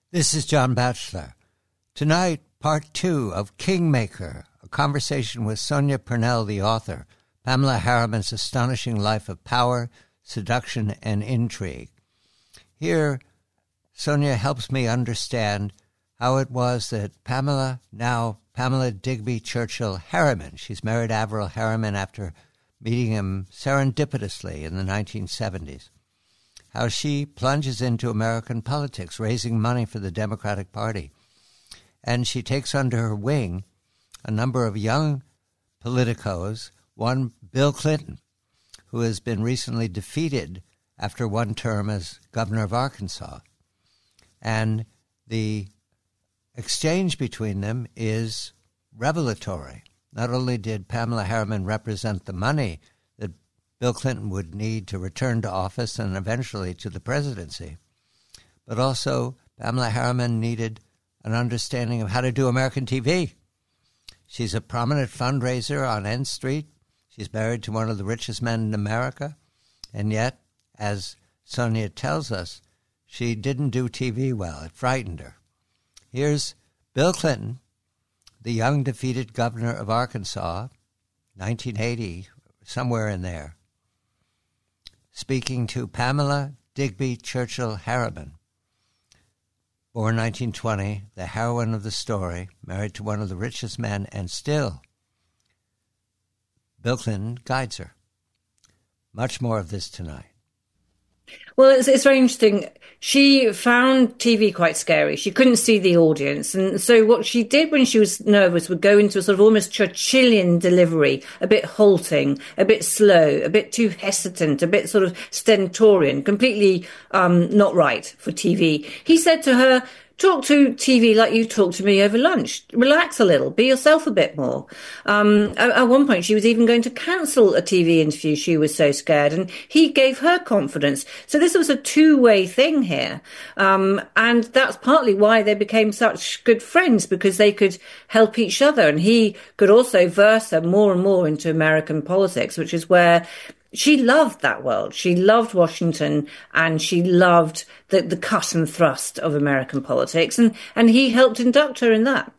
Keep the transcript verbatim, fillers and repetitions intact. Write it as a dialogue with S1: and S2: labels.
S1: This is John Batchelor. Tonight, part two of Kingmaker, a conversation with Sonia Purnell, the author, Pamela Harriman's astonishing life of power, seduction, and intrigue. Here, Sonia helps me understand how it was that Pamela, now Pamela Digby Churchill Harriman, she's married Averell Harriman after meeting him serendipitously in the nineteen seventies, how she plunges into American politics, raising money for the Democratic Party. And she takes under her wing a number of young politicos, one Bill Clinton, who has been recently defeated after one term as governor of Arkansas. And the exchange between them is revelatory. Not only did Pamela Harriman represent the money that Bill Clinton would need to return to office and eventually to the presidency, but also Pamela Harriman needed an understanding of how to do American T V. She's a prominent fundraiser on N Street. She's married to one of the richest men in America. And yet, as Sonia tells us, she didn't do T V well. It frightened her. Here's Bill Clinton, the young defeated governor of Arkansas, nineteen eighty, somewhere in there, speaking to Pamela Digby Churchill Harriman, born nineteen twenty, the heroine of the story, married to one of the richest men, and still Bill Clinton guides her. Much more of this tonight.
S2: Well, it's, it's very interesting. She found T V quite scary. She couldn't see the audience. And so what she did when she was nervous would go into a sort of almost Churchillian delivery, a bit halting, a bit slow, a bit too hesitant, a bit sort of stentorian, completely um, not right for T V. He said to her, talk to T V like you talk to me over lunch. Relax a little. Be yourself a bit more. Um, at, at one point, she was even going to cancel a T V interview. She was so scared. And he gave her confidence. So this was a two-way thing here. Um, and that's partly why they became such good friends, because they could help each other. And he could also verse her more and more into American politics, which is where she loved that world. She loved Washington, and she loved the, the cut and thrust of American politics. And, and he helped induct her in that.